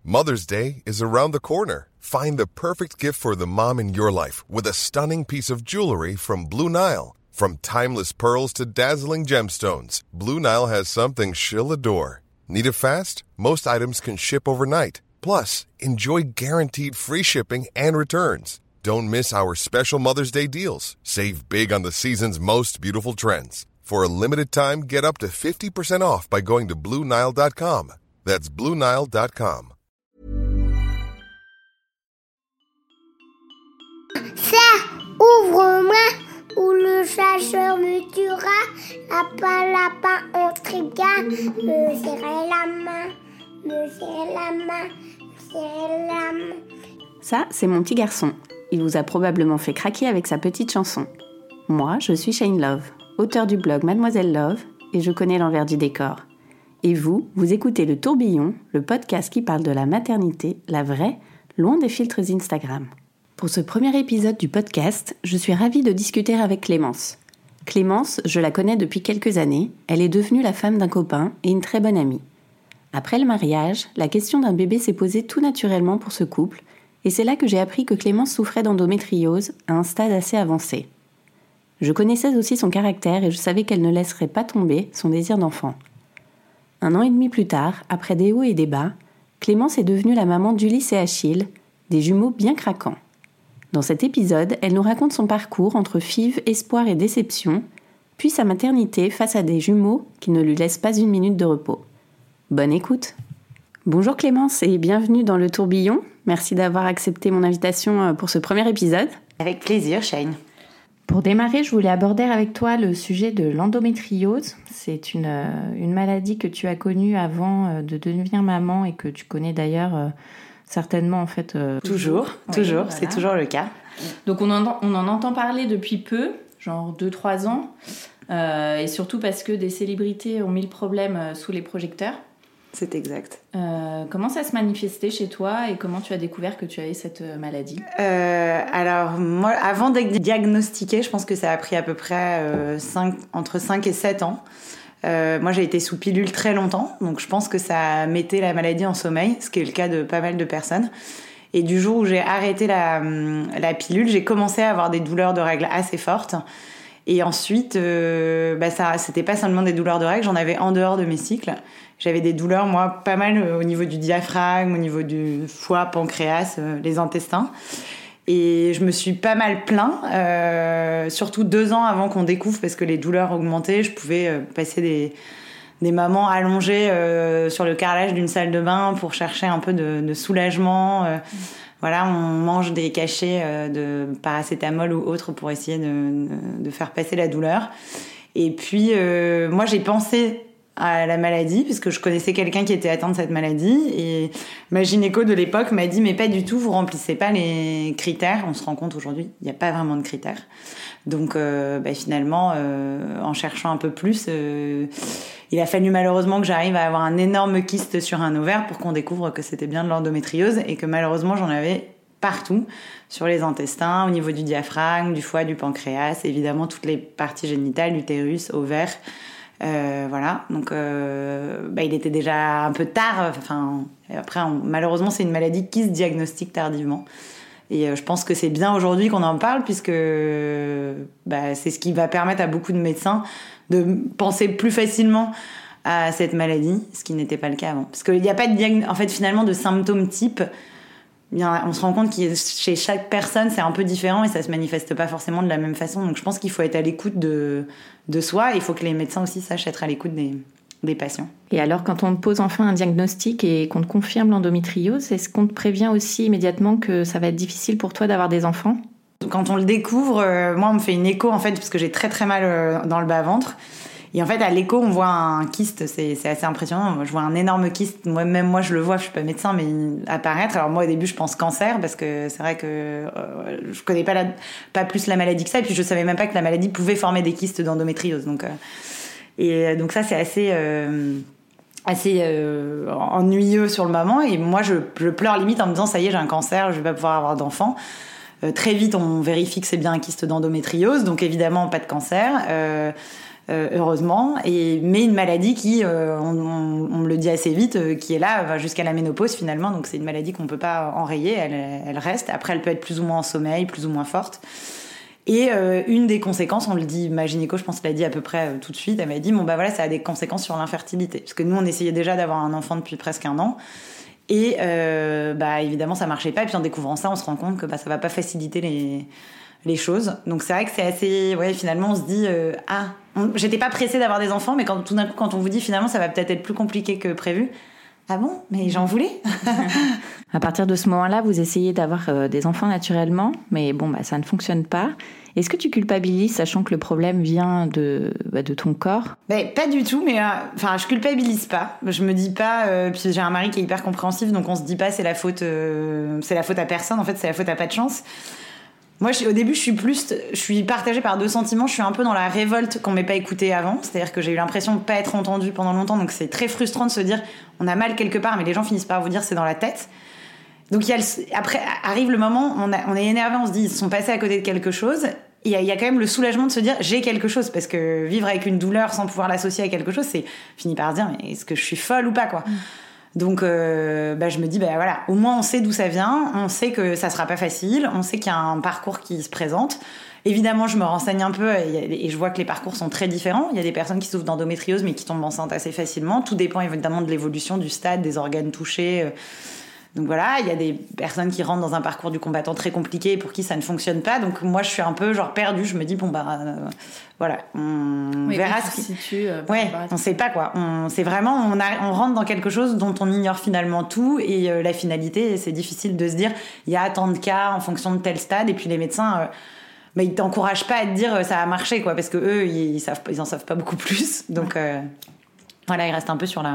Mother's Day is around the corner. Find the perfect gift for the mom in your life with a stunning piece of jewelry from Blue Nile. From timeless pearls to dazzling gemstones, Blue Nile has something she'll adore. Need it fast? Most items can ship overnight. Plus, enjoy guaranteed free shipping and returns. Don't miss our special Mother's Day deals. Save big on the season's most beautiful trends. For a limited time, get up to 50% off by going to BlueNile.com. That's BlueNile.com. Ça, ouvre-moi, ou le chasseur me tuera. Lapin, entrigua, me serrer la main, me serrer la main, me serrer la main. Ça, c'est mon petit garçon. Il vous a probablement fait craquer avec sa petite chanson. Moi, je suis Shane Love, auteure du blog Mademoiselle Love, et je connais l'envers du décor. Et vous écoutez Le Tourbillon, le podcast qui parle de la maternité, la vraie, loin des filtres Instagram. Pour ce premier épisode du podcast, je suis ravie de discuter avec Clémence. Clémence, je la connais depuis quelques années, elle est devenue la femme d'un copain et une très bonne amie. Après le mariage, la question d'un bébé s'est posée tout naturellement pour ce couple, et c'est là que j'ai appris que Clémence souffrait d'endométriose à un stade assez avancé. Je connaissais aussi son caractère et je savais qu'elle ne laisserait pas tomber son désir d'enfant. 1 an et demi plus tard, après des hauts et des bas, Clémence est devenue la maman d'Ulysse et Achille, des jumeaux bien craquants. Dans cet épisode, elle nous raconte son parcours entre fives, espoir et déception, puis sa maternité face à des jumeaux qui ne lui laissent pas une minute de repos. Bonne écoute! Bonjour Clémence et bienvenue dans Le Tourbillon. Merci d'avoir accepté mon invitation pour ce premier épisode. Avec plaisir, Shane. Pour démarrer, je voulais aborder avec toi le sujet de l'endométriose. C'est une maladie que tu as connue avant de devenir maman et que tu connais d'ailleurs certainement en fait... Toujours, voilà. C'est toujours le cas. Donc on en entend parler depuis peu, genre 2-3 ans, et surtout parce que des célébrités ont mis le problème sous les projecteurs. C'est exact. Comment ça se manifestait chez toi et comment tu as découvert que tu avais cette maladie ? Alors, moi, avant d'être diagnostiquée, je pense que ça a pris à peu près entre 5 et 7 ans. Moi, j'ai été sous pilule très longtemps, donc je pense que ça mettait la maladie en sommeil, ce qui est le cas de pas mal de personnes. Et du jour où j'ai arrêté la pilule, j'ai commencé à avoir des douleurs de règles assez fortes. Et ensuite, c'était pas seulement des douleurs de règles, j'en avais en dehors de mes cycles. J'avais des douleurs, moi, pas mal au niveau du diaphragme, au niveau du foie, pancréas, les intestins. Et je me suis pas mal plaint, surtout 2 ans avant qu'on découvre, parce que les douleurs augmentaient. Je pouvais passer des moments allongés sur le carrelage d'une salle de bain pour chercher un peu de soulagement. Voilà, on mange des cachets de paracétamol ou autre pour essayer de faire passer la douleur. Et puis, moi, j'ai pensé à la maladie, puisque je connaissais quelqu'un qui était atteint de cette maladie. Et ma gynéco de l'époque m'a dit « Mais pas du tout, vous remplissez pas les critères. » On se rend compte aujourd'hui, il n'y a pas vraiment de critères. Donc, finalement, en cherchant un peu plus... il a fallu malheureusement que j'arrive à avoir un énorme kyste sur un ovaire pour qu'on découvre que c'était bien de l'endométriose et que malheureusement j'en avais partout, sur les intestins, au niveau du diaphragme, du foie, du pancréas, évidemment toutes les parties génitales, l'utérus, ovaire. Voilà, donc il était déjà un peu tard. Après, malheureusement, c'est une maladie qui se diagnostique tardivement. Et je pense que c'est bien aujourd'hui qu'on en parle puisque c'est ce qui va permettre à beaucoup de médecins de penser plus facilement à cette maladie, ce qui n'était pas le cas avant. Parce qu'il n'y a pas finalement de symptômes types. On se rend compte que chez chaque personne, c'est un peu différent et ça ne se manifeste pas forcément de la même façon. Donc je pense qu'il faut être à l'écoute de soi. Il faut que les médecins aussi sachent être à l'écoute des patients. Et alors, quand on te pose enfin un diagnostic et qu'on te confirme l'endométriose, est-ce qu'on te prévient aussi immédiatement que ça va être difficile pour toi d'avoir des enfants ? Quand on le découvre, moi, on me fait une écho, en fait, parce que j'ai très très mal dans le bas-ventre. Et en fait, à l'écho, on voit un kyste, c'est assez impressionnant. Moi, je vois un énorme kyste, moi je le vois, je suis pas médecin, mais apparaître. Alors moi, au début, je pense cancer, parce que c'est vrai que je connais pas plus la maladie que ça, et puis je savais même pas que la maladie pouvait former des kystes d'endométriose. Donc ça, c'est assez ennuyeux sur le moment. Et moi, je pleure limite en me disant, ça y est, j'ai un cancer, je vais pas pouvoir avoir d'enfant. Très vite, on vérifie que c'est bien un kyste d'endométriose, donc évidemment, pas de cancer. heureusement, mais une maladie qui, on me le dit assez vite, qui est là jusqu'à la ménopause finalement, donc c'est une maladie qu'on peut pas enrayer, elle reste. Après, elle peut être plus ou moins en sommeil, plus ou moins forte. Et une des conséquences, on le dit, ma gynéco, je pense qu'elle l'a dit à peu près tout de suite, elle m'a dit, voilà, ça a des conséquences sur l'infertilité. Parce que nous, on essayait déjà d'avoir un enfant depuis presque 1 an. Et évidemment, ça marchait pas. Et puis en découvrant ça, on se rend compte que ça va pas faciliter les choses. Donc c'est vrai que c'est assez... Ouais, finalement, on se dit... j'étais pas pressée d'avoir des enfants, mais tout d'un coup, quand on vous dit finalement, ça va peut-être être plus compliqué que prévu. Ah bon ? Mais j'en voulais. À partir de ce moment-là, vous essayez d'avoir des enfants naturellement, mais ça ne fonctionne pas. Est-ce que tu culpabilises, sachant que le problème vient de ton corps ? Pas du tout, mais je culpabilise pas. Je me dis pas... puis j'ai un mari qui est hyper compréhensif, donc on se dit pas c'est la faute à personne. En fait, c'est la faute à pas de chance. Moi, au début, je suis partagée par 2 sentiments. Je suis un peu dans la révolte qu'on m'ait pas écoutée avant. C'est-à-dire que j'ai eu l'impression de pas être entendue pendant longtemps. Donc, c'est très frustrant de se dire, on a mal quelque part, mais les gens finissent par vous dire c'est dans la tête. Donc, après, arrive le moment, on est énervé, on se dit, ils se sont passés à côté de quelque chose. Il y a quand même le soulagement de se dire, j'ai quelque chose. Parce que vivre avec une douleur sans pouvoir l'associer à quelque chose, c'est fini par se dire, mais est-ce que je suis folle ou pas, quoi. Donc, je me dis, voilà, au moins on sait d'où ça vient, on sait que ça sera pas facile, on sait qu'il y a un parcours qui se présente. Évidemment, je me renseigne un peu et je vois que les parcours sont très différents. Il y a des personnes qui souffrent d'endométriose mais qui tombent enceintes assez facilement. Tout dépend évidemment de l'évolution du stade, des organes touchés. Donc voilà, il y a des personnes qui rentrent dans un parcours du combattant très compliqué et pour qui ça ne fonctionne pas. Donc moi, je suis un peu perdue. Je me dis, voilà, on verra ce qui... on sait pas quoi. C'est vraiment, on rentre dans quelque chose dont on ignore finalement tout et la finalité, c'est difficile de se dire, il y a tant de cas en fonction de tel stade et puis les médecins... ils t'encouragent pas à te dire ça a marché, quoi, parce que eux, ils en savent pas beaucoup plus. Donc voilà, ils restent un peu sur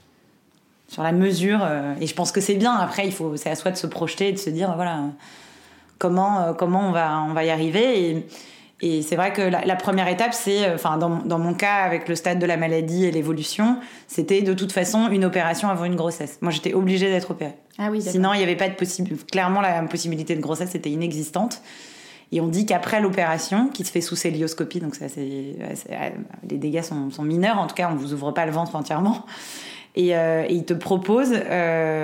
la mesure. Et je pense que c'est bien. Après, c'est à soi de se projeter et de se dire voilà comment on va y arriver. Et c'est vrai que la première étape, c'est, dans mon cas, avec le stade de la maladie et l'évolution, c'était de toute façon une opération avant une grossesse. Moi, j'étais obligée d'être opérée. Ah oui, d'accord. Sinon, il n'y avait pas de possibilité. Clairement, la possibilité de grossesse était inexistante. Et on dit qu'après l'opération, qui se fait sous célioscopie, donc les dégâts sont mineurs, en tout cas, on ne vous ouvre pas le ventre entièrement. Et ils te proposent, ils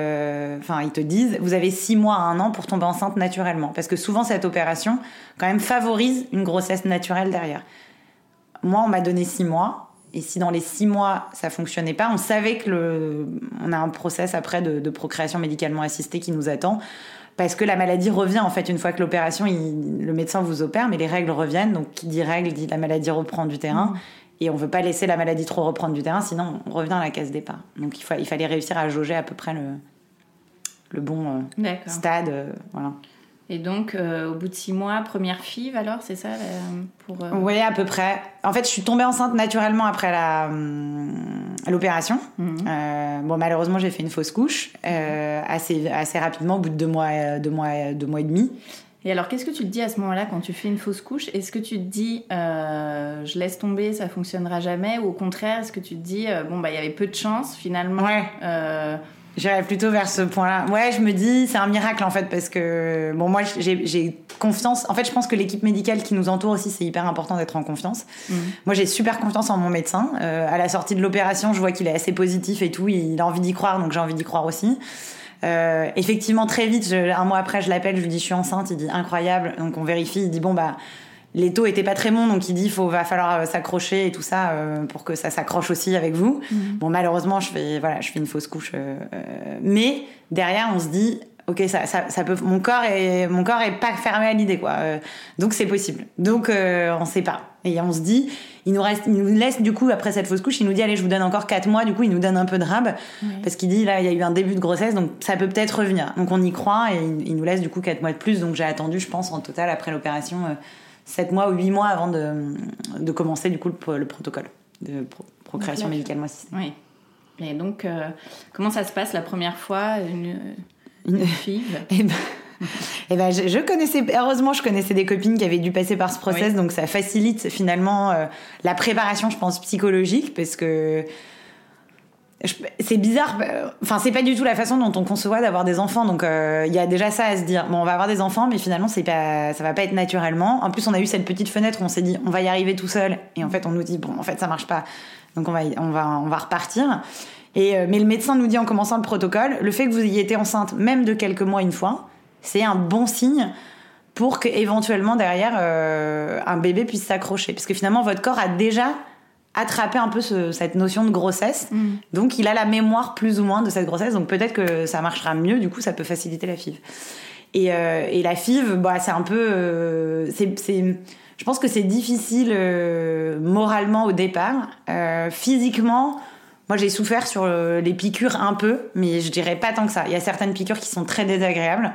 te disent, vous avez 6 mois à 1 an pour tomber enceinte naturellement. Parce que souvent, cette opération, quand même, favorise une grossesse naturelle derrière. Moi, on m'a donné 6 mois. Et si dans les 6 mois, ça fonctionnait pas, on savait on a un process après de procréation médicalement assistée qui nous attend. Parce que la maladie revient, en fait, une fois que l'opération, le médecin vous opère, mais les règles reviennent. Donc, qui dit règles, dit la maladie reprend du terrain. Et on veut pas laisser la maladie trop reprendre du terrain, sinon on revient à la case départ. Donc, il fallait réussir à jauger à peu près le bon stade. Voilà. Et donc, au bout de 6 mois, première FIV, alors, c'est ça Oui, à peu près. En fait, je suis tombée enceinte naturellement après l'opération. Malheureusement, j'ai fait une fausse couche assez rapidement, au bout de 2 mois et demi. Et alors, qu'est-ce que tu te dis à ce moment-là quand tu fais une fausse couche ? Est-ce que tu te dis, je laisse tomber, ça fonctionnera jamais ? Ou au contraire, est-ce que tu te dis, il y avait peu de chance finalement ? Ouais. J'irais plutôt vers ce point-là. Ouais, je me dis, c'est un miracle en fait, parce que moi j'ai confiance. En fait, je pense que l'équipe médicale qui nous entoure aussi, c'est hyper important d'être en confiance. Moi, j'ai super confiance en mon médecin. À la sortie de l'opération, je vois qu'il est assez positif et tout. Il a envie d'y croire, donc j'ai envie d'y croire aussi. Effectivement, très vite, 1 mois après, je l'appelle, je lui dis je suis enceinte. Il dit incroyable. Donc on vérifie. Il dit les taux étaient pas très bons, donc il dit va falloir s'accrocher et tout ça pour que ça s'accroche aussi avec vous. Malheureusement, je fais une fausse couche, mais derrière on se dit ok, ça peut. Mon corps est pas fermé à l'idée, quoi. Donc c'est possible. Donc on sait pas. Et on se dit, il nous laisse du coup après cette fausse couche, il nous dit allez, je vous donne encore 4 mois. Du coup, il nous donne un peu de rab parce qu'il dit là, il y a eu un début de grossesse, donc ça peut peut-être revenir. Donc on y croit et il nous laisse du coup 4 mois de plus. Donc j'ai attendu, je pense, en total après l'opération 7 mois ou 8 mois avant de commencer du coup le protocole de procréation médicalement assistée. Oui. Et donc comment ça se passe la première fois une FIV? Je connaissais, heureusement, je connaissais des copines qui avaient dû passer par ce process, donc ça facilite finalement la préparation, je pense, psychologique, parce que c'est bizarre, enfin c'est pas du tout la façon dont on conçoit d'avoir des enfants, donc il y a déjà ça à se dire, bon on va avoir des enfants mais finalement ça va pas être naturellement. En plus on a eu cette petite fenêtre où on s'est dit on va y arriver tout seul et en fait on nous dit bon en fait ça marche pas, donc on va repartir. Mais le médecin nous dit en commençant le protocole, le fait que vous ayez été enceinte même de quelques mois une fois, c'est un bon signe pour qu'éventuellement derrière un bébé puisse s'accrocher, parce que finalement votre corps a déjà attraper un peu cette notion de grossesse. Donc, il a la mémoire plus ou moins de cette grossesse. Donc, peut-être que ça marchera mieux. Du coup, ça peut faciliter la FIV. Et la FIV, bah, c'est un peu... je pense que c'est difficile moralement au départ. Physiquement, moi, j'ai souffert sur les piqûres un peu, mais je dirais pas tant que ça. Il y a certaines piqûres qui sont très désagréables.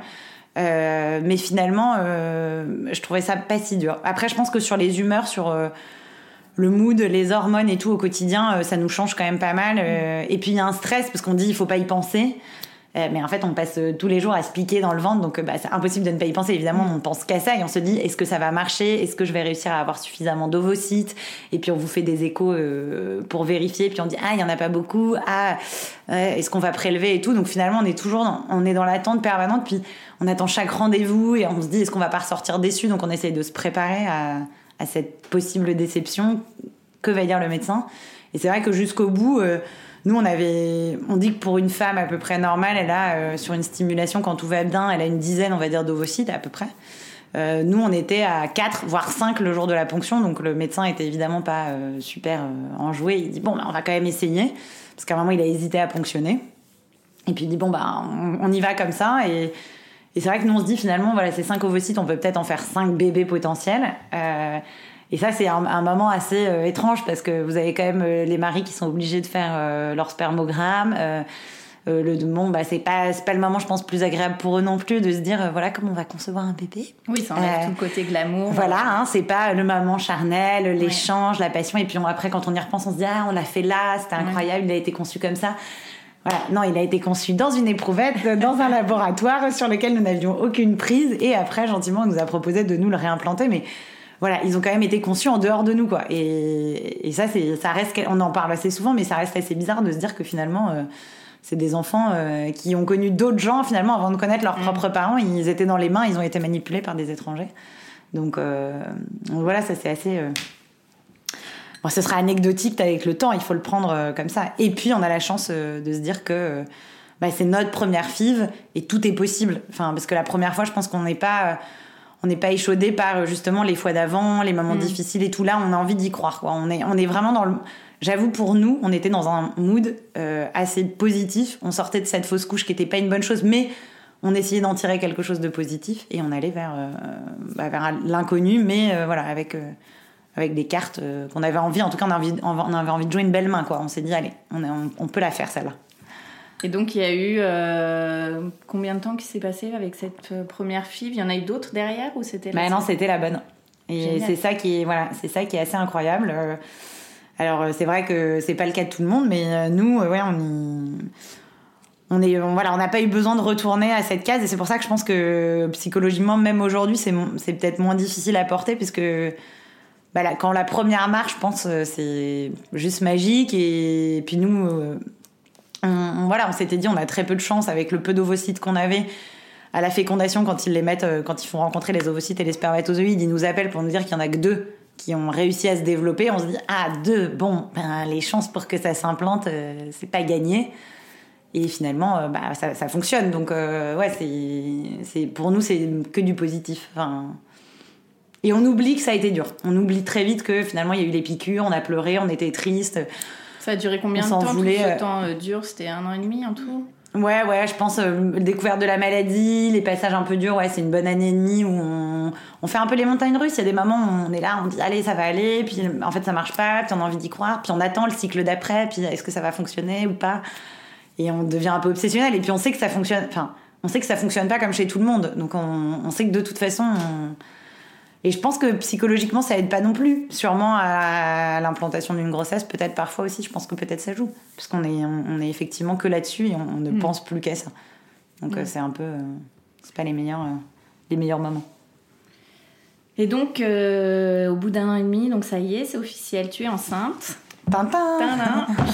Mais finalement, je trouvais ça pas si dur. Après, je pense que sur les humeurs, sur... le mood, les hormones et tout au quotidien, ça nous change quand même pas mal. Et puis il y a un stress parce qu'on dit il faut pas y penser. Mais en fait, on passe tous les jours à se piquer dans le ventre, donc c'est impossible de ne pas y penser. Évidemment, on pense qu'à ça et on se dit est-ce que ça va marcher ? Est-ce que je vais réussir à avoir suffisamment d'ovocytes ? Et puis on vous fait des échos pour vérifier. Puis on dit il y en a pas beaucoup. Est-ce qu'on va prélever et tout ? Donc finalement, on est dans l'attente permanente. Puis on attend chaque rendez-vous et on se dit est-ce qu'on va pas ressortir déçu ? Donc on essaye de se préparer à cette possible déception, que va dire le médecin. Et c'est vrai que jusqu'au bout, nous on dit que pour une femme à peu près normale, elle a sur une stimulation, quand tout va bien, elle a une dizaine, on va dire, d'ovocytes à peu près. Nous on était à 4 voire 5 le jour de la ponction, donc le médecin était évidemment pas super enjoué. Il dit bon on va quand même essayer, parce qu'à un moment il a hésité à ponctionner, et puis il dit bon on y va comme ça. Et c'est vrai que nous on se dit finalement voilà, ces 5 ovocytes, on peut peut-être en faire 5 bébés potentiels. Et ça c'est un moment assez étrange, parce que vous avez quand même les maris qui sont obligés de faire leur spermogramme. C'est pas le moment, je pense, plus agréable pour eux non plus de se dire voilà comment on va concevoir un bébé. Oui, ça enlève tout le côté glamour. Voilà, c'est pas le moment charnel, l'échange, la passion. Et puis après quand on y repense, on se dit on l'a fait là, c'était incroyable, il a été conçu comme ça. Voilà, non, il a été conçu dans une éprouvette, dans un laboratoire sur lequel nous n'avions aucune prise, et après, gentiment, on nous a proposé de nous le réimplanter, mais voilà, ils ont quand même été conçus en dehors de nous, quoi. Et ça reste, on en parle assez souvent, mais ça reste assez bizarre de se dire que finalement, c'est des enfants qui ont connu d'autres gens, finalement, avant de connaître leurs propres parents, ils étaient dans les mains, ils ont été manipulés par des étrangers. Donc voilà, ça c'est assez... Bon, ce sera anecdotique avec le temps, il faut le prendre comme ça. Et puis, on a la chance de se dire que c'est notre première FIV et tout est possible. Enfin, parce que la première fois, je pense qu'on n'est pas échaudé par justement les fois d'avant, les moments difficiles et tout. Là, on a envie d'y croire, quoi. On est vraiment dans le... J'avoue, pour nous, on était dans un mood assez positif. On sortait de cette fausse couche qui n'était pas une bonne chose, mais on essayait d'en tirer quelque chose de positif et on allait vers l'inconnu, mais voilà, avec des cartes qu'on avait envie, en tout cas on avait envie de jouer une belle main, quoi. On s'est dit allez, on peut la faire celle-là. Et donc il y a eu combien de temps qui s'est passé avec cette première FIV ? Il y en a eu d'autres derrière ou c'était la non, c'était la bonne. Et c'est ça qui est assez incroyable. Alors c'est vrai que c'est pas le cas de tout le monde, mais nous on n'a pas eu besoin de retourner à cette case, et c'est pour ça que je pense que psychologiquement, même aujourd'hui, c'est peut-être moins difficile à porter, puisque quand la première marche, je pense, c'est juste magique. Et puis nous, on s'était dit, on a très peu de chance avec le peu d'ovocytes qu'on avait à la fécondation. Quand ils font rencontrer les ovocytes et les spermatozoïdes, ils nous appellent pour nous dire qu'il y en a que 2 qui ont réussi à se développer. On se dit 2, bon, les chances pour que ça s'implante, c'est pas gagné. Et finalement, ça fonctionne. Donc c'est pour nous, c'est que du positif. Et on oublie que ça a été dur. On oublie très vite que finalement, il y a eu les piqûres, on a pleuré, on était triste. Ça a duré combien de temps ? Tout ce temps dur, c'était 1 an et demi en tout ? Ouais, je pense, découverte de la maladie, les passages un peu durs, c'est une bonne année et demie où on fait un peu les montagnes russes. Il y a des moments où on est là, on dit allez, ça va aller, puis en fait, ça marche pas, puis on a envie d'y croire, puis on attend le cycle d'après, puis est-ce que ça va fonctionner ou pas ? Et on devient un peu obsessionnel, et puis on sait que ça fonctionne, pas comme chez tout le monde. Donc on sait que de toute façon... Et je pense que psychologiquement, ça aide pas non plus. Sûrement à l'implantation d'une grossesse, peut-être parfois aussi, je pense que peut-être ça joue. Parce qu'on est effectivement que là-dessus et on ne pense plus qu'à ça. Donc c'est un peu... c'est pas les meilleurs moments. Et donc, au bout d'1 an et demi, donc ça y est, c'est officiel, tu es enceinte. Tintin.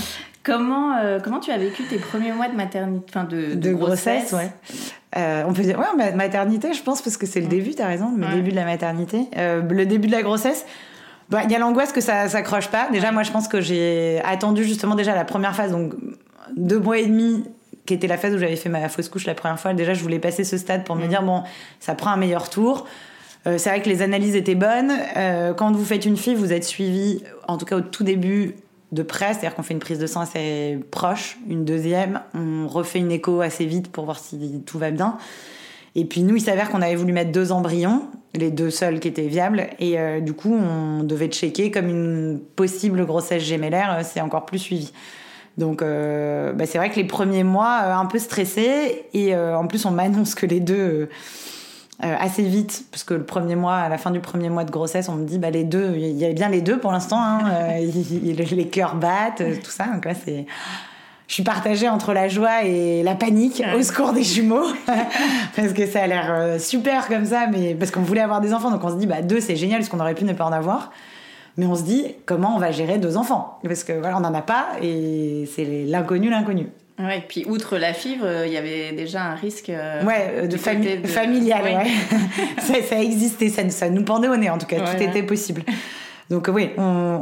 Comment tu as vécu tes premiers mois de maternité, enfin de grossesse, ouais. On peut dire, maternité, je pense, parce que c'est le début, t'as raison, le début de la maternité. Le début de la grossesse, y a l'angoisse que ça s'accroche pas. Déjà, moi, je pense que j'ai attendu justement déjà la première phase, donc 2 mois et demi, qui était la phase où j'avais fait ma fausse couche la première fois. Déjà, je voulais passer ce stade pour me dire, bon, ça prend un meilleur tour. C'est vrai que les analyses étaient bonnes. Quand vous faites une fille, vous êtes suivi, en tout cas au tout début, de près. C'est-à-dire qu'on fait une prise de sang assez proche, une deuxième. On refait une écho assez vite pour voir si tout va bien. Et puis nous, il s'avère qu'on avait voulu mettre 2 embryons, les 2 seuls qui étaient viables. Et du coup, on devait checker comme une possible grossesse gémellaire. C'est encore plus suivi. Donc, c'est vrai que les premiers mois, un peu stressés. Et en plus, on m'annonce que les 2... assez vite, parce que le premier mois, à la fin du premier mois de grossesse, on me dit les 2, il y a bien les 2 pour l'instant, les cœurs battent, tout ça. Donc là, je suis partagée entre la joie et la panique au secours des jumeaux, parce que ça a l'air super comme ça, mais parce qu'on voulait avoir des enfants, donc on se dit 2 c'est génial, parce qu'on aurait pu ne pas en avoir. Mais on se dit comment on va gérer 2 enfants, parce que voilà, on n'en a pas et c'est l'inconnu. Ouais, puis outre la fièvre, il y avait déjà un risque familial. Ouais. ça existait, ça nous pendait au nez en tout cas, tout était possible. Donc oui,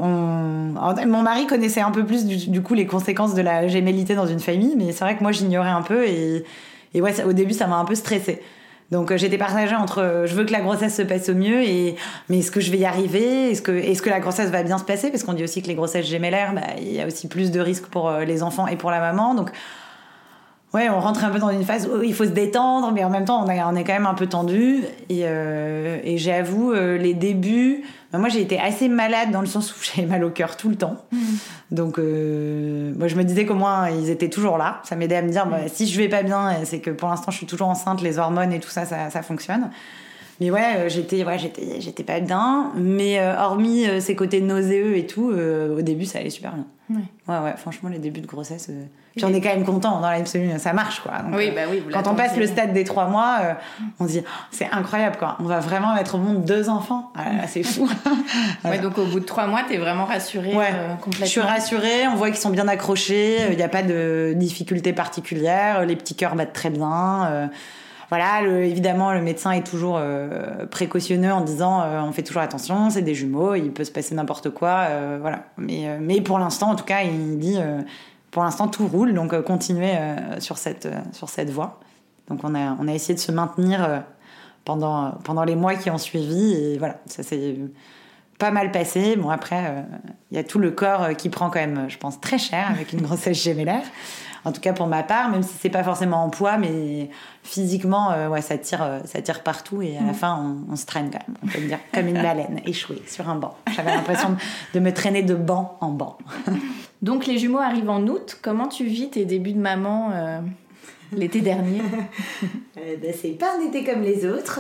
mon mari connaissait un peu plus du coup les conséquences de la gémellité dans une famille, mais c'est vrai que moi j'ignorais un peu et ouais, au début ça m'a un peu stressée. Donc j'étais partagée entre je veux que la grossesse se passe au mieux mais est-ce que je vais y arriver, est-ce que la grossesse va bien se passer, parce qu'on dit aussi que les grossesses gémellaires, il y a aussi plus de risques pour les enfants et pour la maman. Donc ouais, on rentre un peu dans une phase où il faut se détendre, mais en même temps on est quand même un peu tendu et j'avoue les débuts, moi j'ai été assez malade dans le sens où j'avais mal au cœur tout le temps. Donc moi je me disais qu'au moins ils étaient toujours là, ça m'aidait à me dire si je vais pas bien, c'est que pour l'instant je suis toujours enceinte, les hormones et tout ça fonctionne. Mais ouais, j'étais pas bien, mais hormis ces côtés nauséeux et tout, au début ça allait super bien. Ouais, franchement les débuts de grossesse, puis on est quand même content dans l'absolu, ça marche quoi. Donc, oui, quand on passe le stade des 3 mois, on se dit c'est incroyable quoi, on va vraiment mettre au monde 2 enfants, c'est fou. Ouais, donc au bout de 3 mois t'es vraiment rassurée complètement. Je suis rassurée, on voit qu'ils sont bien accrochés, il n'y a pas de difficultés particulières, les petits cœurs battent très bien. Voilà, évidemment, le médecin est toujours précautionneux en disant on fait toujours attention, c'est des jumeaux, il peut se passer n'importe quoi, voilà. Mais pour l'instant, en tout cas, il dit pour l'instant tout roule, donc continuez sur cette voie. Donc on a essayé de se maintenir pendant les mois qui ont suivi et voilà, ça s'est pas mal passé. Bon après, il y a tout le corps qui prend quand même, je pense, très cher avec une grossesse gémellaire. En tout cas pour ma part, même si c'est pas forcément en poids, mais physiquement, ça tire partout et à la fin on se traîne quand même, on peut le dire, comme une baleine échouée sur un banc. J'avais l'impression de me traîner de banc en banc. Donc les jumeaux arrivent en août. Comment tu vis tes débuts de maman l'été dernier? C'est pas un été comme les autres.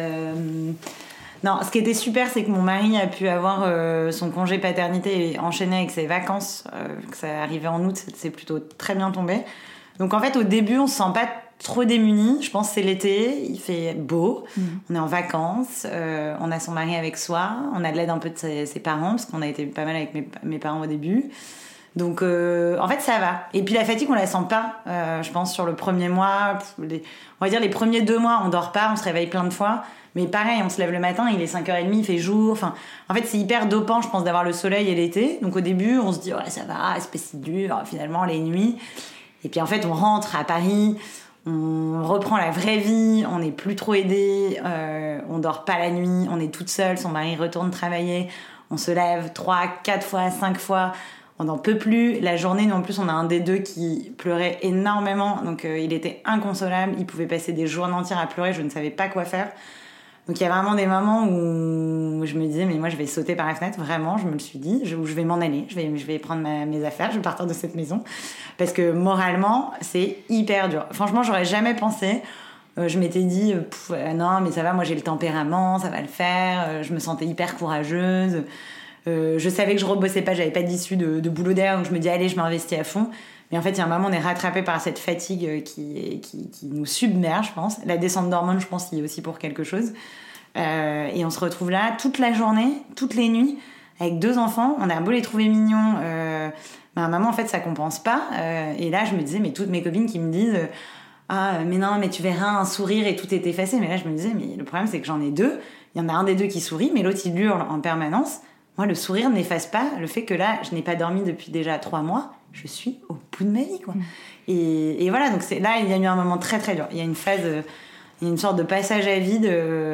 Non, ce qui était super, c'est que mon mari a pu avoir son congé paternité et enchaîner avec ses vacances, que ça arrivait en août, c'est plutôt très bien tombé. Donc en fait, au début, on se sent pas trop démunis. Je pense que c'est l'été, il fait beau, on est en vacances, on a son mari avec soi, on a de l'aide un peu de ses parents, parce qu'on a été pas mal avec mes parents au début. Donc en fait, ça va. Et puis la fatigue, on la sent pas, je pense, sur le premier mois. On va dire les premiers 2 mois, on dort pas, on se réveille plein de fois. Mais pareil, on se lève le matin, il est 5h30, il fait jour. Enfin, en fait, c'est hyper dopant, je pense, d'avoir le soleil et l'été. Donc au début, on se dit, ouais, ça va, c'est pas si dur, finalement, les nuits. Et puis en fait, on rentre à Paris, on reprend la vraie vie, on n'est plus trop aidé, on dort pas la nuit, on est toute seule, son mari retourne travailler, on se lève 3, 4 fois, 5 fois, on n'en peut plus. La journée, nous en plus, on a un des 2 qui pleurait énormément, donc il était inconsolable, il pouvait passer des journées entières à pleurer, je ne savais pas quoi faire. Donc il y a vraiment des moments où je me disais mais moi je vais sauter par la fenêtre, vraiment, je me le suis dit, je vais m'en aller, je vais prendre mes affaires, je vais partir de cette maison, parce que moralement c'est hyper dur. Franchement, j'aurais jamais pensé, je m'étais dit non mais ça va, moi j'ai le tempérament, ça va le faire, je me sentais hyper courageuse, je savais que je rebossais pas, j'avais pas d'issue de boulot derrière, donc je me dis allez, je m'investis à fond. Mais en fait, il y a un moment, on est rattrapé par cette fatigue qui nous submerge, je pense. La descente d'hormones, je pense, y est aussi pour quelque chose. Et on se retrouve là toute la journée, toutes les nuits, avec 2 enfants. On a beau les trouver mignons, Mais à un moment, en fait, ça compense pas. Et là, je me disais, mais toutes mes copines qui me disent mais non, mais tu verras un sourire et tout est effacé. Mais là, je me disais, mais le problème, c'est que j'en ai deux. Il y en a un des deux qui sourit, mais l'autre, il hurle en permanence. Moi, le sourire n'efface pas le fait que là, je n'ai pas dormi depuis déjà 3 mois. Je suis au bout de ma vie, quoi. Et voilà, donc là, il y a eu un moment très, très dur. Il y a une phase, il y a une sorte de passage à vide,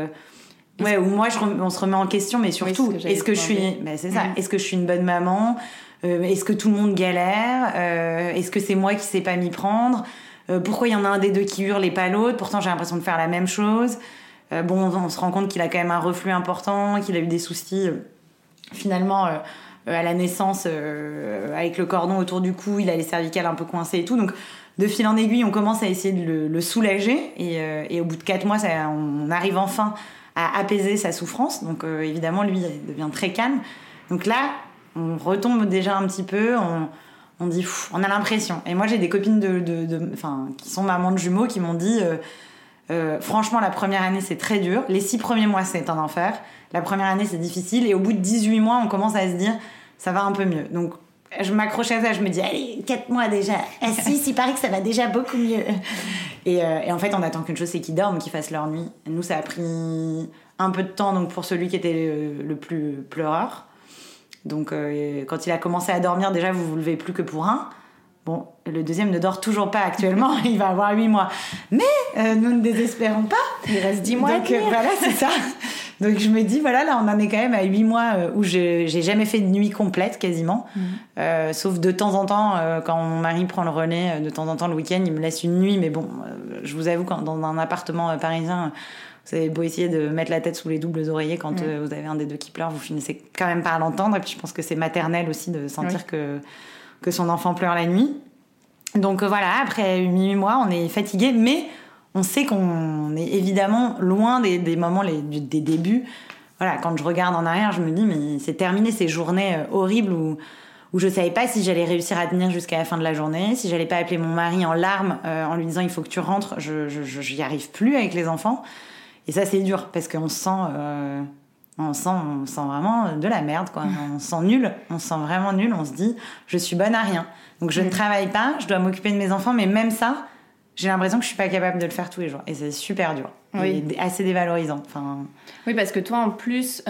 où moi, on se remet en question, mais surtout, est-ce que je suis, c'est ça, est-ce que je suis une bonne maman? Est-ce que tout le monde galère? Est-ce que c'est moi qui sais pas m'y prendre? Pourquoi il y en a un des deux qui hurle et pas l'autre? Pourtant, j'ai l'impression de faire la même chose. On se rend compte qu'il a quand même un reflux important, qu'il a eu des soucis, finalement, à la naissance, avec le cordon autour du cou, il a les cervicales un peu coincées et tout. Donc, de fil en aiguille, on commence à essayer de le soulager. Et au bout de 4 mois, on arrive enfin à apaiser sa souffrance. Donc, évidemment, lui, il devient très calme. Donc là, on retombe déjà un petit peu, on dit, on a l'impression. Et moi, j'ai des copines qui sont mamans de jumeaux qui m'ont dit, franchement, la première année, c'est très dur. Les 6 premiers mois, c'est un enfer. La première année, c'est difficile. Et au bout de 18 mois, on commence à se dire, ça va un peu mieux. Donc, je m'accroche à ça, je me dis, allez, 4 mois déjà. Ah si, il paraît que ça va déjà beaucoup mieux. Et en fait, on attend qu'une chose, c'est qu'ils dorment, qu'ils fassent leur nuit. Et nous, ça a pris un peu de temps, donc pour celui qui était le plus pleureur. Donc, quand il a commencé à dormir, déjà, vous levez plus que pour un. Bon, le deuxième ne dort toujours pas actuellement, il va avoir 8 mois. Mais nous ne désespérons pas. Il reste 10 mois. Donc, voilà, c'est ça. Donc, je me dis, voilà, là, on en est quand même à 8 mois où j'ai jamais fait de nuit complète, quasiment. Sauf de temps en temps, quand mon mari prend le relais, de temps en temps, le week-end, il me laisse une nuit. Mais bon, je vous avoue, quand dans un appartement parisien, vous avez beau essayer de mettre la tête sous les doubles oreillers quand vous avez un des deux qui pleure, vous finissez quand même par l'entendre. Et puis, je pense que c'est maternel aussi de sentir que son enfant pleure la nuit. Donc voilà, après 8 mois, on est fatigué, mais on sait qu'on est évidemment loin des moments, des débuts. Voilà, quand je regarde en arrière, je me dis, mais c'est terminé ces journées horribles où je savais pas si j'allais réussir à tenir jusqu'à la fin de la journée, si j'allais pas appeler mon mari en larmes en lui disant il faut que tu rentres, j'y arrive plus avec les enfants. Et ça, c'est dur parce qu'on se sent vraiment de la merde, quoi. On se sent nul, on se sent vraiment nul, on se dit je suis bonne à rien. Donc je ne travaille pas, je dois m'occuper de mes enfants, mais même ça, j'ai l'impression que je suis pas capable de le faire tous les jours. Et c'est super dur. Et assez dévalorisant. Oui, parce que toi, en plus,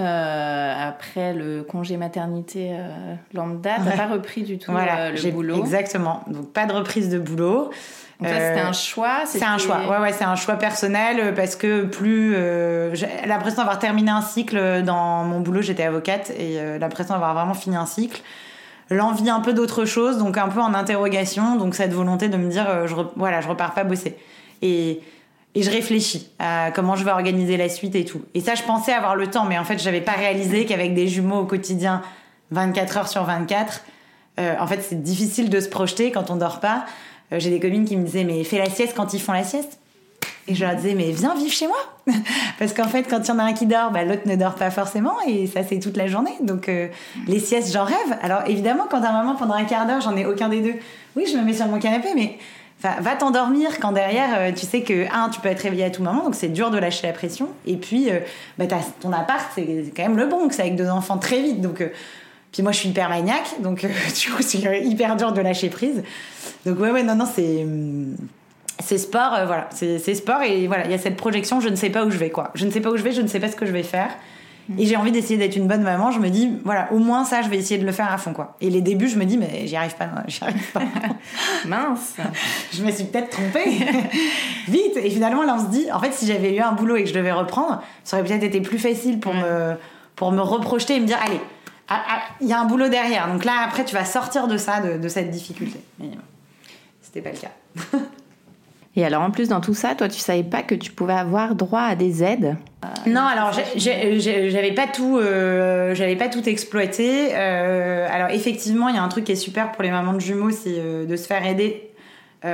après le congé maternité lambda, t'as pas repris du tout le boulot. Exactement. Donc pas de reprise de boulot. Donc ça, c'était un choix. C'est un choix. Ouais, c'est un choix personnel parce que j'ai l'impression d'avoir terminé un cycle dans mon boulot. J'étais avocate et l'impression d'avoir vraiment fini un cycle. L'envie un peu d'autre chose, donc un peu en interrogation, donc cette volonté de me dire je repars pas bosser. Et je réfléchis à comment je vais organiser la suite et tout. Et ça, je pensais avoir le temps, mais en fait, j'avais pas réalisé qu'avec des jumeaux au quotidien, 24 heures sur 24, en fait, c'est difficile de se projeter quand on dort pas. J'ai des copines qui me disaient mais fais la sieste quand ils font la sieste. Et je leur disais mais viens vivre chez moi. Parce qu'en fait, quand il y en a un qui dort, l'autre ne dort pas forcément et ça, c'est toute la journée. Donc, les siestes, j'en rêve. Alors, évidemment, quand à un moment, pendant un quart d'heure, j'en ai aucun des deux. Oui, je me mets sur mon canapé, mais va t'endormir quand derrière, tu sais que, tu peux être réveillé à tout moment, donc c'est dur de lâcher la pression. Et puis, ton appart, c'est quand même le Bronx, avec 2 enfants très vite. Donc, puis moi, je suis hyper maniaque, donc du coup, c'est hyper dur de lâcher prise. Donc, non, c'est sport, c'est sport et voilà, il y a cette projection, je ne sais pas où je vais, quoi. Je ne sais pas où je vais, je ne sais pas ce que je vais faire. Et j'ai envie d'essayer d'être une bonne maman, je me dis, voilà, au moins ça, je vais essayer de le faire à fond, quoi. Et les débuts, je me dis, mais j'y arrive pas. Mince. Je me suis peut-être trompée. Vite. Et finalement, là, on se dit, en fait, si j'avais eu un boulot et que je devais reprendre, ça aurait peut-être été plus facile pour me reprojeter et me dire, allez, il y a un boulot derrière. Donc là, après, tu vas sortir de ça, de cette difficulté. Mais c'était pas le cas. Et alors, en plus, dans tout ça, toi, tu savais pas que tu pouvais avoir droit à des aides? Non, alors, j'avais pas tout exploité. Alors, effectivement, il y a un truc qui est super pour les mamans de jumeaux, c'est de se faire aider. Il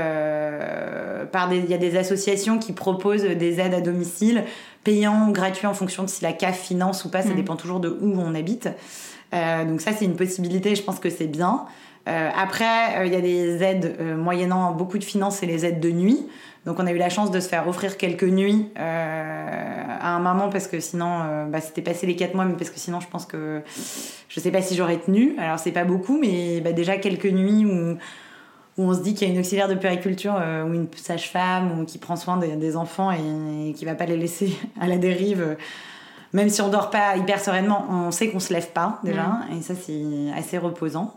y a des associations qui proposent des aides à domicile, payants ou gratuits en fonction de si la CAF finance ou pas, ça dépend toujours de où on habite. Donc ça, c'est une possibilité, je pense que c'est bien. Après, il y a des aides moyennant beaucoup de finances, c'est les aides de nuit. Donc on a eu la chance de se faire offrir quelques nuits à un moment, parce que sinon c'était passé les 4 mois, mais parce que sinon je pense que je sais pas si j'aurais tenu. Alors c'est pas beaucoup, mais déjà quelques nuits où on se dit qu'il y a une auxiliaire de puériculture ou une sage-femme ou qui prend soin des enfants et qui va pas les laisser à la dérive. Même si on dort pas hyper sereinement, on sait qu'on se lève pas déjà, et ça c'est assez reposant.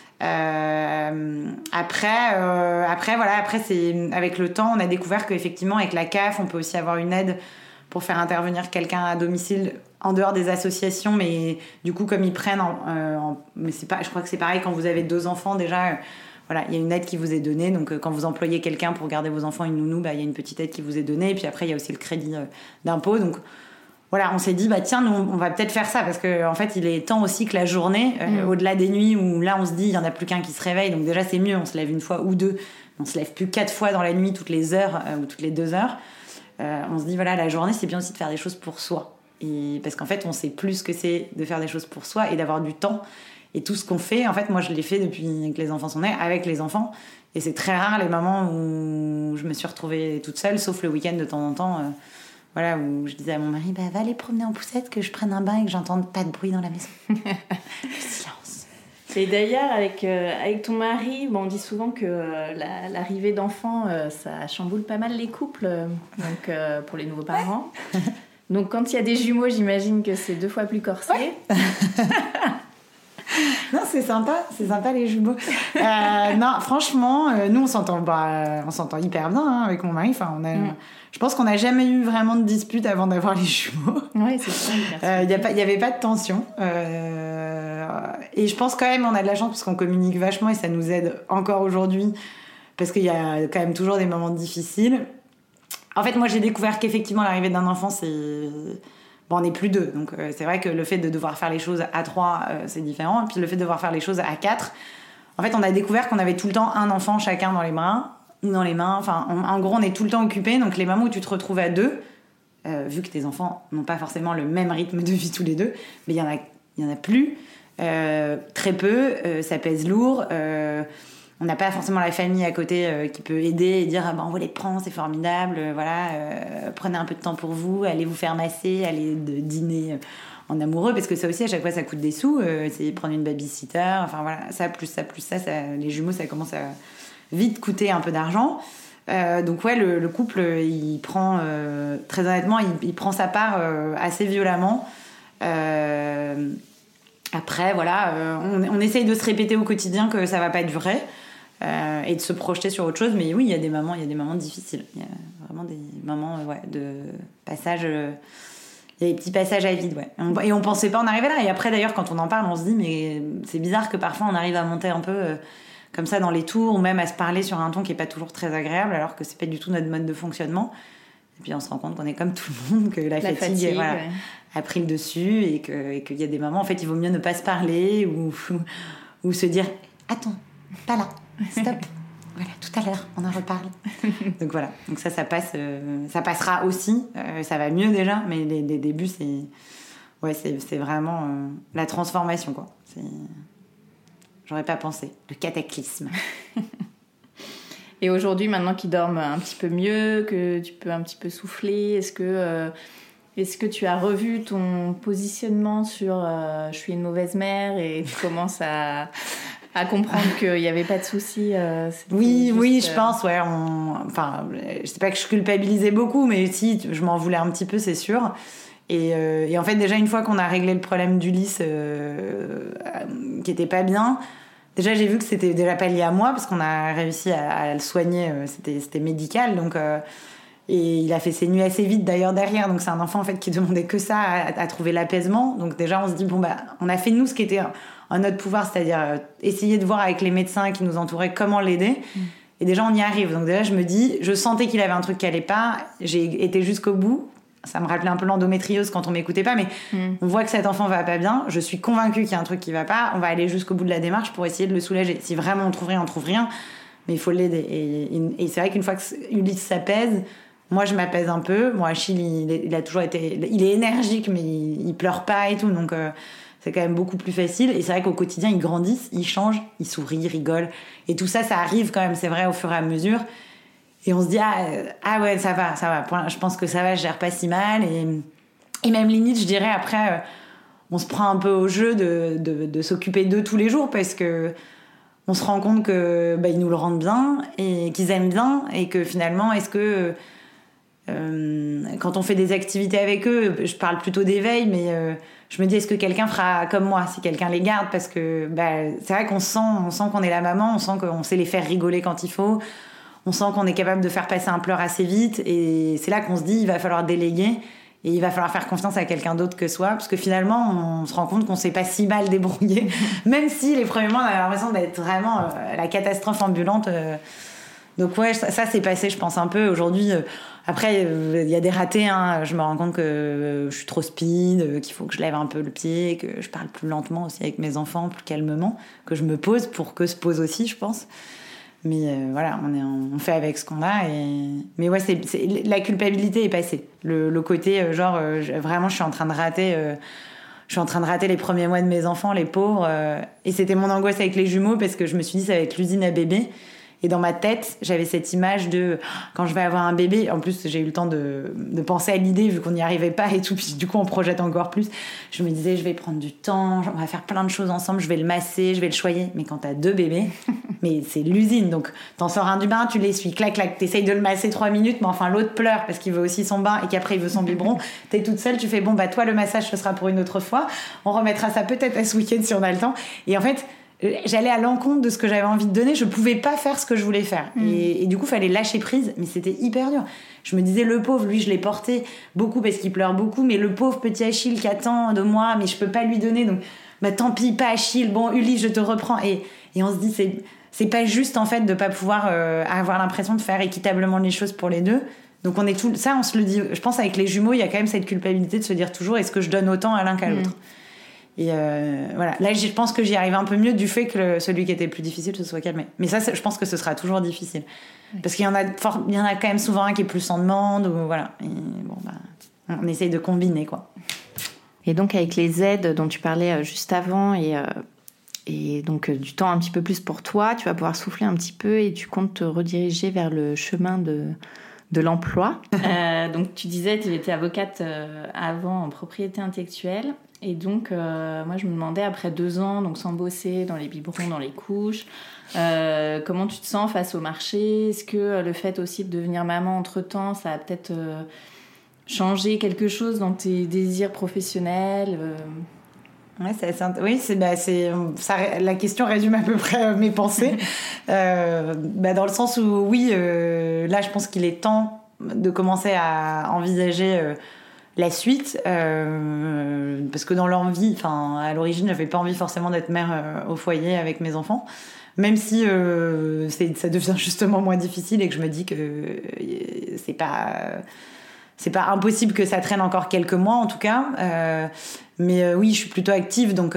Après c'est avec le temps, on a découvert qu'effectivement avec la CAF, on peut aussi avoir une aide pour faire intervenir quelqu'un à domicile en dehors des associations, mais du coup comme ils prennent, mais c'est pas, je crois que c'est pareil quand vous avez 2 enfants déjà. Voilà, il y a une aide qui vous est donnée. Donc, quand vous employez quelqu'un pour garder vos enfants, une nounou, il y a une petite aide qui vous est donnée. Et puis après, il y a aussi le crédit d'impôt. Donc, voilà, on s'est dit, tiens, nous, on va peut-être faire ça. Parce qu'en fait, il est temps aussi que la journée, au-delà des nuits où là, on se dit, il n'y en a plus qu'un qui se réveille. Donc, déjà, c'est mieux. On se lève une fois ou 2. On se lève plus 4 fois dans la nuit, toutes les heures ou toutes les 2 heures. On se dit, voilà, la journée, c'est bien aussi de faire des choses pour soi. Et parce qu'en fait, on sait plus ce que c'est de faire des choses pour soi et d'avoir du temps. Et tout ce qu'on fait, en fait, moi, je l'ai fait depuis que les enfants sont nés, avec les enfants. Et c'est très rare les moments où je me suis retrouvée toute seule, sauf le week-end de temps en temps, où je disais à mon mari, va aller promener en poussette, que je prenne un bain et que j'entende pas de bruit dans la maison. Le silence. Et d'ailleurs, avec ton mari, on dit souvent que l'arrivée d'enfants, ça chamboule pas mal les couples, donc pour les nouveaux parents. Donc quand il y a des jumeaux, j'imagine que c'est 2 fois plus corsé. Ouais. Non, c'est sympa les jumeaux. Non, franchement, nous on s'entend hyper bien avec mon mari. Enfin, je pense qu'on n'a jamais eu vraiment de dispute avant d'avoir les jumeaux. Ouais, c'est ça. Il n'y avait pas de tension. Et je pense quand même on a de la chance parce qu'on communique vachement et ça nous aide encore aujourd'hui parce qu'il y a quand même toujours des moments difficiles. En fait, moi j'ai découvert qu'effectivement l'arrivée d'un enfant c'est... on n'est plus 2, donc c'est vrai que le fait de devoir faire les choses à 3, c'est différent. Et puis le fait de devoir faire les choses à 4, en fait, on a découvert qu'on avait tout le temps un enfant chacun dans les bras ou dans les mains. Enfin, en gros, on est tout le temps occupés. Donc les moments où tu te retrouves à 2, vu que tes enfants n'ont pas forcément le même rythme de vie tous les 2, mais il y en a plus, très peu, ça pèse lourd. On n'a pas forcément la famille à côté qui peut aider et dire on vous les prend, c'est formidable, prenez un peu de temps pour vous, allez vous faire masser, allez dîner en amoureux, parce que ça aussi à chaque fois ça coûte des sous, c'est prendre une babysitter, enfin voilà, ça plus ça, les jumeaux ça commence à vite coûter un peu d'argent. Donc ouais, le couple il prend très honnêtement il prend sa part assez violemment. Après voilà, on essaye de se répéter au quotidien que ça va pas durer. Et de se projeter sur autre chose, mais oui, il y a des moments difficiles. Il y a vraiment des moments de passage. Il y a des petits passages à vide, ouais. Et on pensait pas en arriver là. Et après, d'ailleurs, quand on en parle, on se dit, mais c'est bizarre que parfois on arrive à monter un peu comme ça dans les tours, ou même à se parler sur un ton qui est pas toujours très agréable, alors que c'est pas du tout notre mode de fonctionnement. Et puis on se rend compte qu'on est comme tout le monde, que la fatigue a pris le dessus, et qu'il y a des moments, en fait, il vaut mieux ne pas se parler ou se dire, attends, pas là. Stop. Voilà, tout à l'heure, on en reparle. Donc voilà, donc ça passe, ça passera aussi, ça va mieux déjà, mais les débuts, c'est vraiment la transformation, quoi. J'aurais pas pensé, le cataclysme. Et aujourd'hui, maintenant qu'ils dorment un petit peu mieux, que tu peux un petit peu souffler, est-ce que tu as revu ton positionnement sur je suis une mauvaise mère et tu commences à comprendre qu'il n'y avait pas de souci. Oui, je pense, ouais. Enfin, je sais pas que je culpabilisais beaucoup, mais si, je m'en voulais un petit peu, c'est sûr. Et en fait, déjà, une fois qu'on a réglé le problème d'Ulysse, qui était pas bien, déjà, j'ai vu que c'était déjà pas lié à moi, parce qu'on a réussi à le soigner, c'était médical, donc... Et il a fait ses nuits assez vite d'ailleurs derrière, donc c'est un enfant en fait qui demandait que ça, à trouver l'apaisement. Donc déjà on se dit on a fait nous ce qui était en notre pouvoir, c'est-à-dire essayer de voir avec les médecins qui nous entouraient comment l'aider. Et déjà on y arrive. Donc déjà je me dis, je sentais qu'il avait un truc qui allait pas, j'ai été jusqu'au bout. Ça me rappelait un peu l'endométriose quand on m'écoutait pas, mais on voit que cet enfant va pas bien. Je suis convaincue qu'il y a un truc qui va pas. On va aller jusqu'au bout de la démarche pour essayer de le soulager. Si vraiment on trouve rien, mais il faut l'aider. Et c'est vrai qu'une fois que Ulysse s'apaise, moi, je m'apaise un peu. Bon, Achille, il a toujours été... Il est énergique, mais il pleure pas et tout. Donc, c'est quand même beaucoup plus facile. Et c'est vrai qu'au quotidien, ils grandissent, ils changent, ils sourient, ils rigolent. Et tout ça, ça arrive quand même, c'est vrai, au fur et à mesure. Et on se dit, ah ouais, ça va. Je pense que ça va, je gère pas si mal. Et même limite, je dirais, après, on se prend un peu au jeu de s'occuper d'eux tous les jours parce que on se rend compte que ils nous le rendent bien et qu'ils aiment bien et que finalement, est-ce que quand on fait des activités avec eux, je parle plutôt d'éveil, mais je me dis, est-ce que quelqu'un fera comme moi si quelqu'un les garde, parce que c'est vrai qu'on sent qu'on est la maman, on sent qu'on sait les faire rigoler quand il faut, on sent qu'on est capable de faire passer un pleur assez vite, et c'est là qu'on se dit, il va falloir déléguer et il va falloir faire confiance à quelqu'un d'autre que soi, parce que finalement on se rend compte qu'on s'est pas si mal débrouillé même si les premiers mois on avait l'impression d'être vraiment la catastrophe ambulante. Donc ouais, ça s'est passé, je pense, un peu. Aujourd'hui, après, il y a des ratés, hein. Je me rends compte que je suis trop speed, qu'il faut que je lève un peu le pied, que je parle plus lentement aussi avec mes enfants, plus calmement, que je me pose pour qu'eux se posent aussi, je pense. Mais voilà, on fait avec ce qu'on a. Mais ouais, la culpabilité est passée. Le côté, vraiment, je suis en train de rater... Je suis en train de rater les premiers mois de mes enfants, les pauvres. Et c'était mon angoisse avec les jumeaux, parce que je me suis dit, ça va être l'usine à bébé. Et dans ma tête, j'avais cette image de quand je vais avoir un bébé. En plus, j'ai eu le temps de penser à l'idée, vu qu'on n'y arrivait pas et tout. Puis du coup, on projette encore plus. Je me disais, je vais prendre du temps, on va faire plein de choses ensemble, je vais le masser, je vais le choyer. Mais quand t'as 2 bébés, mais c'est l'usine. Donc, t'en sors un du bain, tu l'essuies, clac, clac, t'essayes de le masser 3 minutes, mais enfin, l'autre pleure parce qu'il veut aussi son bain et qu'après, il veut son biberon. T'es toute seule, tu fais, bon, toi, le massage, ce sera pour une autre fois. On remettra ça peut-être à ce week-end si on a le temps. Et en fait, j'allais à l'encontre de ce que j'avais envie de donner, je pouvais pas faire ce que je voulais faire. Et du coup, fallait lâcher prise, mais c'était hyper dur. Je me disais, le pauvre, lui, je l'ai porté beaucoup parce qu'il pleure beaucoup, mais le pauvre petit Achille qui attend de moi, mais je peux pas lui donner, donc tant pis, pas Achille, bon, Ulysse, je te reprends. Et on se dit, c'est pas juste, en fait, de pas pouvoir avoir l'impression de faire équitablement les choses pour les deux. Donc on se le dit, je pense, avec les jumeaux, il y a quand même cette culpabilité de se dire toujours, est-ce que je donne autant à l'un qu'à l'autre? Et voilà, là je pense que j'y arrive un peu mieux du fait que celui qui était le plus difficile se soit calmé. Mais ça, je pense que ce sera toujours difficile, parce qu'il y en a quand même souvent un qui est plus en demande, ou voilà. Et on essaye de combiner, quoi. Et donc avec les aides dont tu parlais juste avant, et donc du temps un petit peu plus pour toi, tu vas pouvoir souffler un petit peu et tu comptes te rediriger vers le chemin de l'emploi. Donc tu disais que tu étais avocate avant en propriété intellectuelle. Et donc, moi, je me demandais, après 2 ans, donc sans bosser, dans les biberons, dans les couches, comment tu te sens face au marché? Est-ce que le fait aussi de devenir maman entre-temps, ça a peut-être changé quelque chose dans tes désirs professionnels? Ouais, la question résume à peu près mes pensées. Dans le sens où, oui, là, je pense qu'il est temps de commencer à envisager... la suite, parce que dans l'envie, à l'origine, j'avais pas envie forcément d'être mère au foyer avec mes enfants, même si ça devient justement moins difficile et que je me dis que c'est pas impossible que ça traîne encore quelques mois en tout cas. Mais oui, je suis plutôt active, donc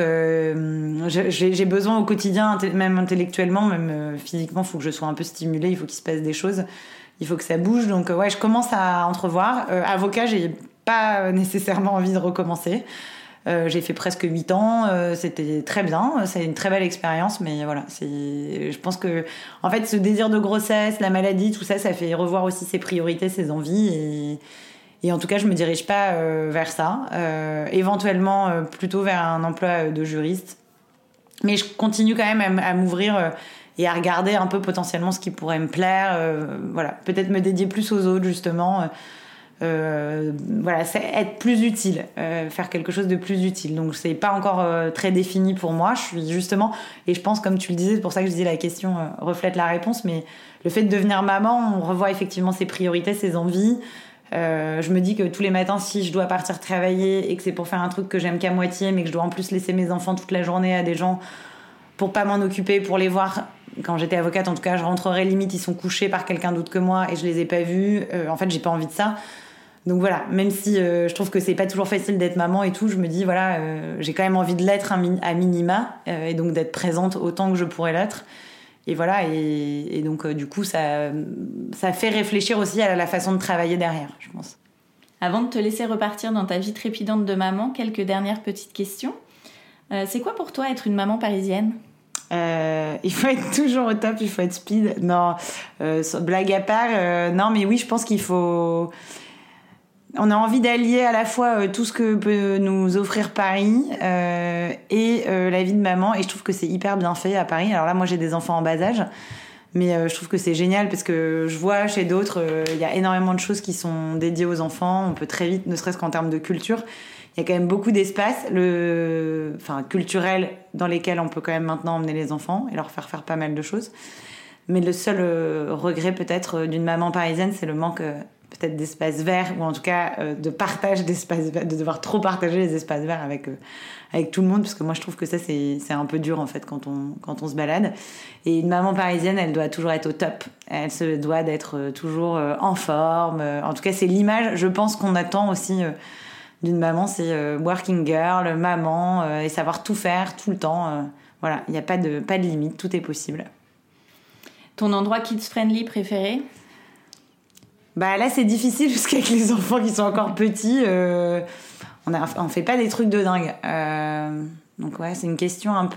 j'ai besoin au quotidien, même intellectuellement, même physiquement, il faut que je sois un peu stimulée, il faut qu'il se passe des choses, il faut que ça bouge. Donc ouais, je commence à entrevoir. Avocat, j'ai pas nécessairement envie de recommencer. J'ai fait presque 8 ans, c'était très bien, c'est une très belle expérience, mais voilà, je pense que en fait ce désir de grossesse, la maladie, tout ça, ça fait revoir aussi ses priorités, ses envies, et en tout cas je me dirige pas vers ça, éventuellement plutôt vers un emploi de juriste, mais je continue quand même à m'ouvrir et à regarder un peu potentiellement ce qui pourrait me plaire, voilà, peut-être me dédier plus aux autres justement. Voilà, c'est être plus utile, faire quelque chose de plus utile. Donc c'est pas encore très défini pour moi. Je suis justement, et je pense, comme tu le disais, c'est pour ça que je disais la question reflète la réponse, mais le fait de devenir maman, on revoit effectivement ses priorités, ses envies. Je me dis que tous les matins, si je dois partir travailler et que c'est pour faire un truc que j'aime qu'à moitié, mais que je dois en plus laisser mes enfants toute la journée à des gens pour pas m'en occuper, pour les voir. Quand j'étais avocate, en tout cas, je rentrerais limite, ils sont couchés par quelqu'un d'autre que moi et je les ai pas vus. En fait, j'ai pas envie de ça. Donc voilà, même si je trouve que c'est pas toujours facile d'être maman et tout, je me dis voilà, j'ai quand même envie de l'être à minima, et donc d'être présente autant que je pourrais l'être. Et voilà, et donc du coup ça fait réfléchir aussi à la façon de travailler derrière, je pense. Avant de te laisser repartir dans ta vie trépidante de maman, quelques dernières petites questions. C'est quoi pour toi être une maman parisienne ? Il faut être toujours au top, il faut être speed. Non, blague à part, non, mais oui, je pense qu'il faut... On a envie d'allier à la fois tout ce que peut nous offrir Paris et la vie de maman. Et je trouve que c'est hyper bien fait à Paris. Alors là, moi, j'ai des enfants en bas âge. Mais je trouve que c'est génial parce que je vois chez d'autres, il y a énormément de choses qui sont dédiées aux enfants. On peut très vite, ne serait-ce qu'en termes de culture, il y a quand même beaucoup d'espaces culturels dans lesquels on peut quand même maintenant emmener les enfants et leur faire pas mal de choses. Mais le seul regret peut-être d'une maman parisienne, c'est le manque peut-être d'espaces verts, ou en tout cas de partage d'espaces verts, de devoir trop partager les espaces verts avec tout le monde, parce que moi je trouve que ça c'est un peu dur en fait quand on se balade. Et une maman parisienne, elle doit toujours être au top, elle se doit d'être toujours en forme, en tout cas c'est l'image, je pense, qu'on attend aussi d'une maman, c'est working girl, maman, et savoir tout faire tout le temps, voilà, il n'y a pas de limite, tout est possible. Ton endroit kids-friendly préféré ? Bah là c'est difficile parce qu'avec les enfants qui sont encore petits, on fait pas des trucs de dingue. Donc ouais, c'est une question un peu...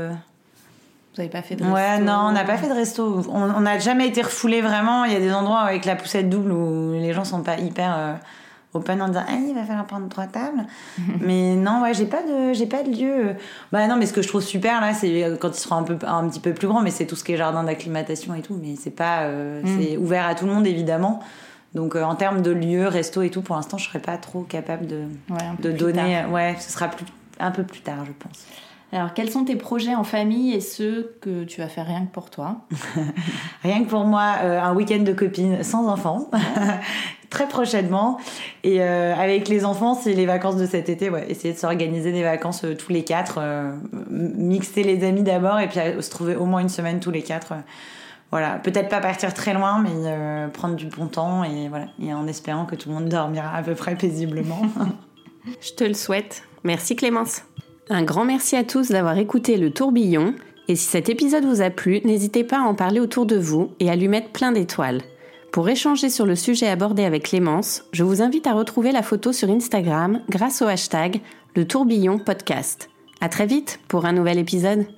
Vous avez pas fait de resto ? Ouais, non, on n'a pas fait de resto. On n'a jamais été refoulés vraiment. Il y a des endroits avec la poussette double où les gens sont pas hyper open en disant « Ah, il va falloir prendre 3 tables. » Mais non, ouais, j'ai pas de lieu. Bah non, mais ce que je trouve super là, c'est quand ils seront un petit peu plus grands, mais c'est tout ce qui est jardin d'acclimatation et tout. Mais c'est pas... c'est ouvert à tout le monde, évidemment. Donc en termes de lieux, resto et tout, pour l'instant, je serais pas trop capable de donner... Tard. Ouais, ce sera un peu plus tard, je pense. Alors, quels sont tes projets en famille et ceux que tu vas faire rien que pour toi ? Rien que pour moi, un week-end de copines sans enfants, très prochainement. Et avec les enfants, c'est les vacances de cet été, ouais, essayer de s'organiser des vacances tous les 4, mixer les amis d'abord et puis se trouver au moins une semaine tous les 4. Voilà, peut-être pas partir très loin, mais prendre du bon temps et voilà, et en espérant que tout le monde dormira à peu près paisiblement. Je te le souhaite. Merci Clémence. Un grand merci à tous d'avoir écouté Le Tourbillon. Et si cet épisode vous a plu, n'hésitez pas à en parler autour de vous et à lui mettre plein d'étoiles. Pour échanger sur le sujet abordé avec Clémence, je vous invite à retrouver la photo sur Instagram grâce au hashtag Le Tourbillon Podcast. À très vite pour un nouvel épisode.